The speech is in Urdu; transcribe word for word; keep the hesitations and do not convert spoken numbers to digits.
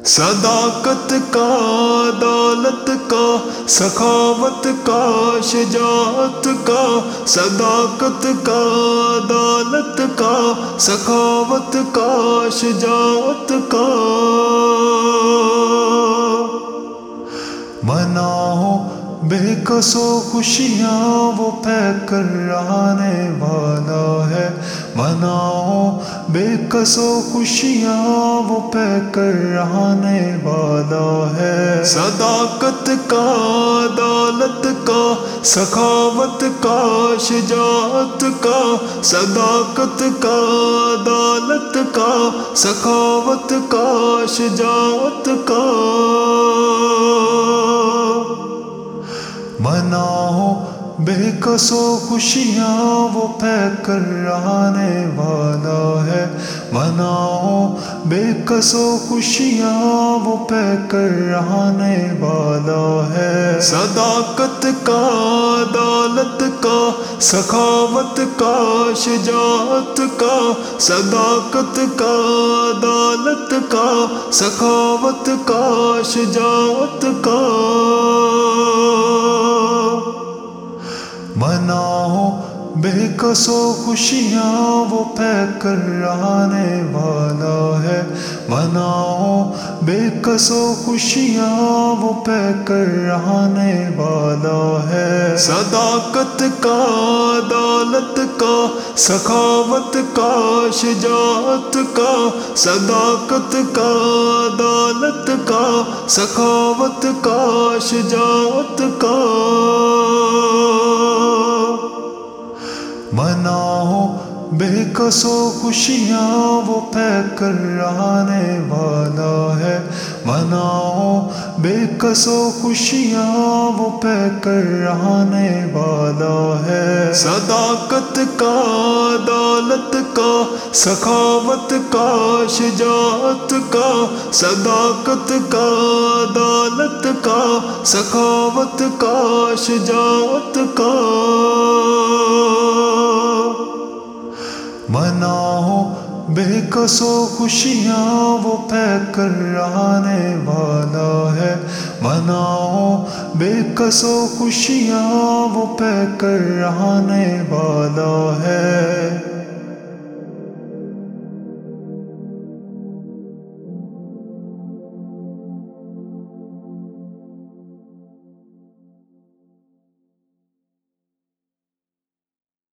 صداقت کا، عدالت کا، سخاوت کا، شجاعت کا، صداقت کا، عدالت کا، سخاوت کا، شجاعت کا مناؤ بے کسو خوشیاں، وہ پہ کر آنے والا ہے۔ مناؤ بے کسو خوشیاں، وہ پہ کر آنے والا ہے۔ صداقت کا، عدالت کا، سخاوت کا، شجاعت کا، صداقت کا، عدالت کا، سخاوت کا، شجاعت کا مناؤ بے کسو خوشیاں، وہ پہ کر آنے والا ہے۔ مناؤ بے کسو خوشیاں، وہ پہ کر آنے والا ہے۔ صداقت کا، عدالت کا، سخاوت کا، شجاعت کا، صداقت کا، عدالت کا، سخاوت کا، شجاعت کا مناؤ بے کسو خوشیاں، وہ پہ کر آنے والا ہے۔ مناؤ بے کسو خوشیاں، وہ پہ کر آنے والا ہے۔ صداقت کا، عدالت کا، سخاوت کا، شجاعت کا، صداقت کا، عدالت کا، سخاوت کا، شجاعت کا مناؤ بے کسو خوشیاں، وہ پہ کر آنے والا ہے۔ مناؤ بے کسو خوشیاں، وہ پہ کر آنے والا ہے۔ صداقت کا، عدالت کا، سخاوت کا، شجاعت کا، صداقت کا، عدالت کا، سخاوت کا، شجاعت کا مناؤ بے کسو خوشیاں، وہ پہ کر آنے والا ہے۔ مناؤ بے کسو خوشیاں، وہ پہ کر آنے والا ہے۔